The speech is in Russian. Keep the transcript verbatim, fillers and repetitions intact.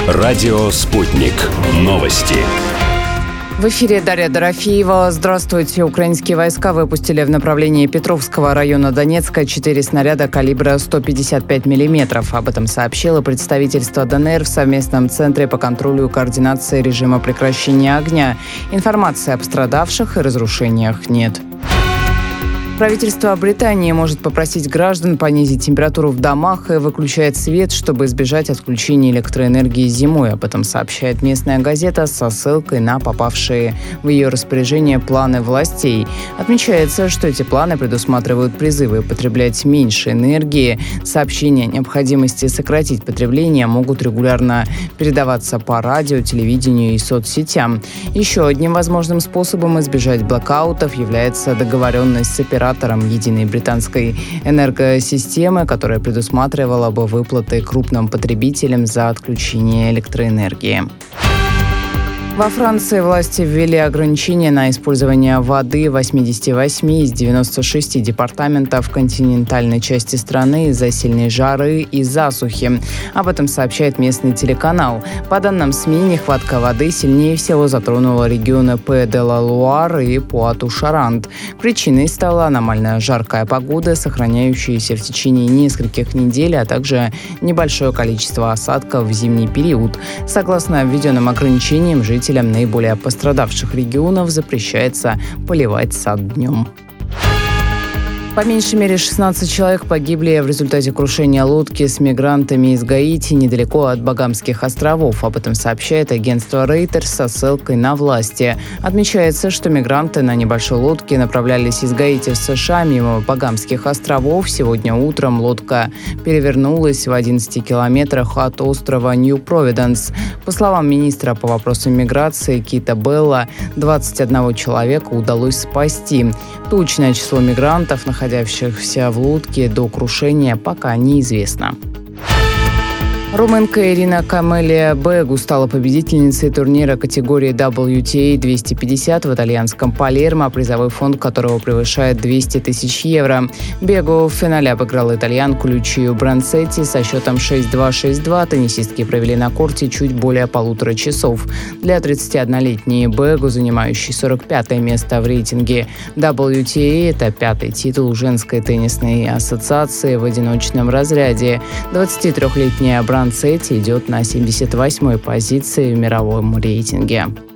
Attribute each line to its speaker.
Speaker 1: Радио «Спутник». Новости.
Speaker 2: В эфире Дарья Дорофеева. Здравствуйте. Украинские войска выпустили в направлении Петровского района Донецка четыре снаряда калибра сто пятьдесят пять миллиметров. Об этом сообщило представительство ДНР в совместном центре по контролю и координации режима прекращения огня. Информации о пострадавших и разрушениях нет. Правительство Британии может попросить граждан понизить температуру в домах и выключать свет, чтобы избежать отключения электроэнергии зимой. Об этом сообщает местная газета со ссылкой на попавшие в ее распоряжение планы властей. Отмечается, что эти планы предусматривают призывы потреблять меньше энергии. Сообщения о необходимости сократить потребление могут регулярно передаваться по радио, телевидению и соцсетям. Еще одним возможным способом избежать блэкаутов является договоренность с оператором единой британской энергосистемы, которая предусматривала бы выплаты крупным потребителям за отключение электроэнергии. Во Франции власти ввели ограничения на использование воды в восьмидесяти восьми из девяноста шести департаментов континентальной части страны из-за сильной жары и засухи. Об этом сообщает местный телеканал. По данным СМИ, нехватка воды сильнее всего затронула регионы Пэ-де-ла-Луар и Пуату-Шарант. Причиной стала аномально жаркая погода, сохраняющаяся в течение нескольких недель, а также небольшое количество осадков в зимний период. Согласно введенным ограничениям, жители Жителям наиболее пострадавших регионов запрещается поливать сад днем. По меньшей мере шестнадцать человек погибли в результате крушения лодки с мигрантами из Гаити недалеко от Багамских островов. Об этом сообщает агентство Reuters со ссылкой на власти. Отмечается, что мигранты на небольшой лодке направлялись из Гаити в США мимо Багамских островов. Сегодня утром лодка перевернулась в одиннадцати километрах от острова Нью-Провиденс. По словам министра по вопросам миграции Кита Белла, двадцать одного человека удалось спасти. Точное число мигрантов, находящихся в лодке до крушения, пока неизвестно. Румынка Ирина Камелия Бегу стала победительницей турнира категории дабл ю ти эй двести пятьдесят в итальянском Палермо, призовой фонд которого превышает двести тысяч евро. Бегу в финале обыграла итальянку Лючию Бранцетти со счетом шесть-два шесть-два. Теннисистки провели на корте чуть более полутора часов. Для тридцатиоднолетней Бегу, занимающей сорок пятое место в рейтинге дабл ю ти эй, это пятый титул женской теннисной ассоциации в одиночном разряде. двадцатитрёхлетняя Бранцетти идет на семьдесят восьмой позиции в мировом рейтинге.